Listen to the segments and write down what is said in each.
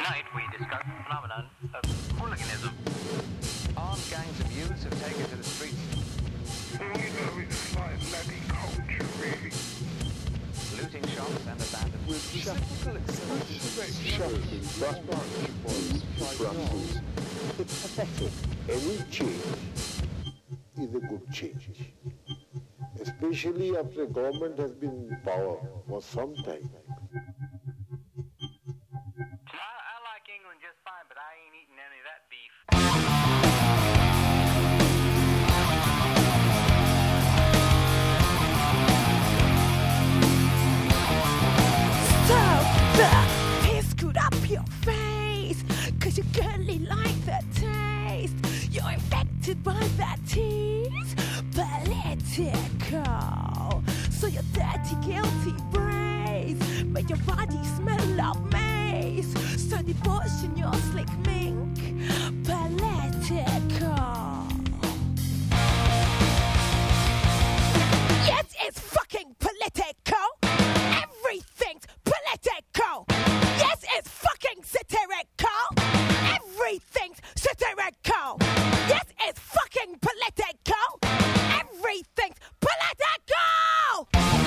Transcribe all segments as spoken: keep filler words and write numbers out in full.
Tonight we discuss the phenomenon of hooliganism. Armed gangs of youths have taken to the streets. All you know is like bloody culture, really. Looting shops and abandoned... With reciprocal acceptance, it's pathetic. Any change is a good change. Especially after a government has been in power for some time. I like England just fine, but I ain't eating any of that beef. Stop the piss screwed up your face, cause you girly like the taste. You're infected by that tease, political. So your dirty, guilty brains make your body smell of mace. So devotion your slick mink, political. Yes, it's fucking political. Everything's political. Yes, it's fucking satirical. Everything's satirical. Yes, it's fucking political. Everything's political.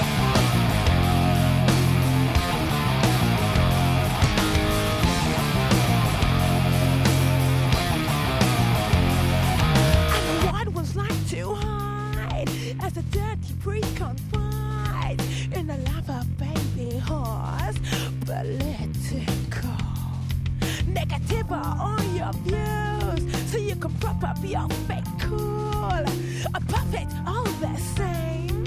And what was like to hide as a dirty priest confide in a lover baby horse. Political. Negative are all your views, so you can prop up your fake cool. A puppet all the same.